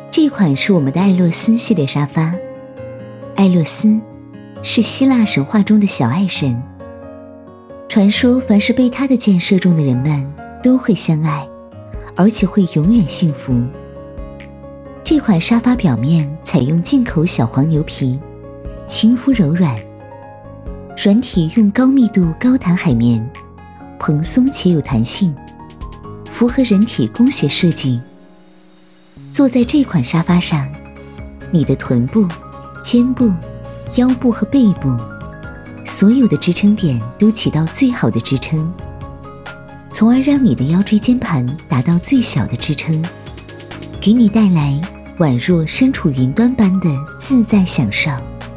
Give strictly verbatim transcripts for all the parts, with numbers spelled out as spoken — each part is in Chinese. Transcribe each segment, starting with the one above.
这款是我们的艾洛斯系列沙发。艾洛斯是希腊神话中的小爱神，传说凡是被他的箭射中的人们都会相爱，而且会永远幸福。这款沙发表面采用进口小黄牛皮，亲肤柔软，软体用高密度高弹海绵，蓬松且有弹性，符合人体工学设计。坐在这款沙发上，你的臀部、肩部、腰部和背部所有的支撑点都起到最好的支撑，从而让你的腰椎间盘达到最小的支撑，给你带来宛若身处云端般的自在享受。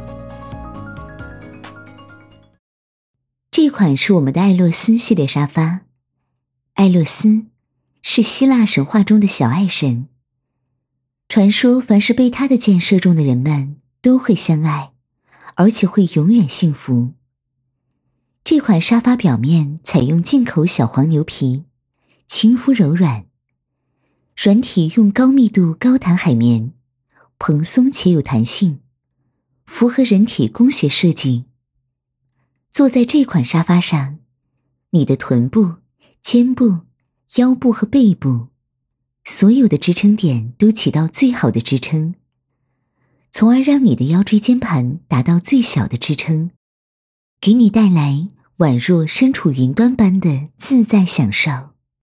这款是我们的艾洛斯系列沙发。艾洛斯是希腊神话中的小爱神，传说凡是被他的箭射中的人们都会相爱，而且会永远幸福。这款沙发表面采用进口小黄牛皮，亲肤柔软，软体用高密度高弹海绵，蓬松且有弹性，符合人体工学设计。坐在这款沙发上，你的臀部、肩部、腰部和背部所有的支撑点都起到最好的支撑，从而让你的腰椎间盘达到最小的支撑，给你带来宛若身处云端般的自在享受。